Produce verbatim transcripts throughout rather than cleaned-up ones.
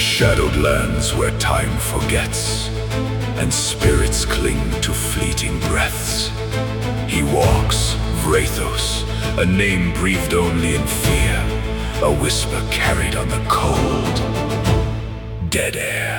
shadowed lands where time forgets, and spirits cling to fleeting breaths. He walks, Vrathos, a name breathed only in fear, a whisper carried on the cold, dead air.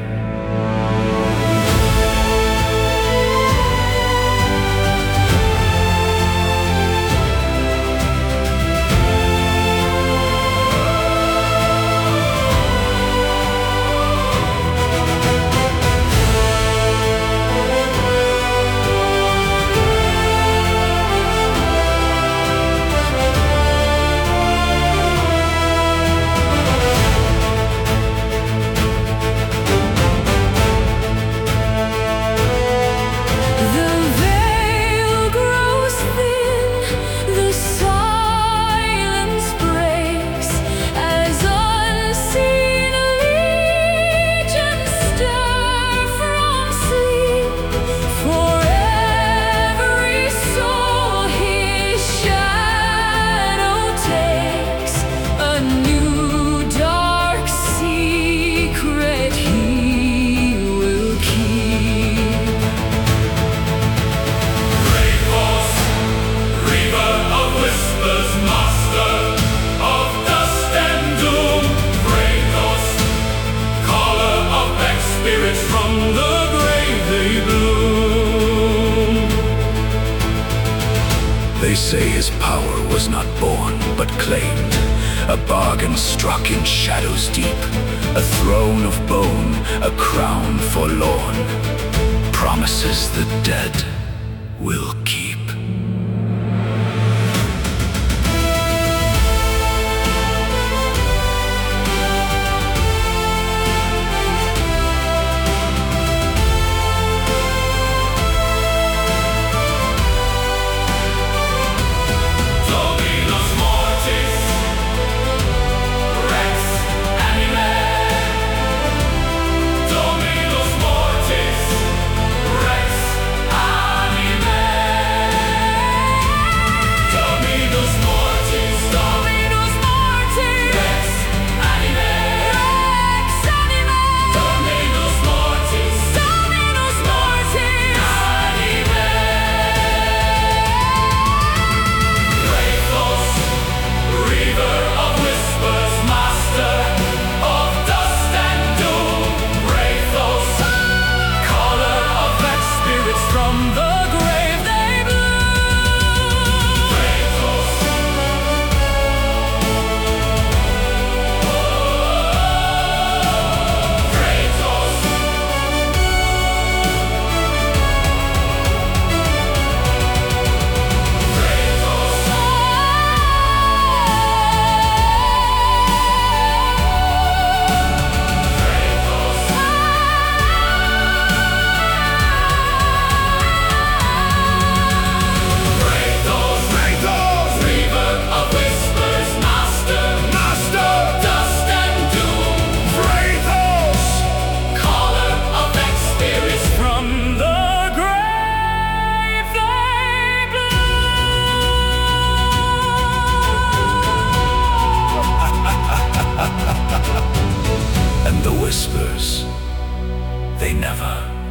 They say his power was not born, but claimed, a bargain struck in shadows deep, a throne of bone, a crown forlorn, promises the dead will keep. And the whispers, they never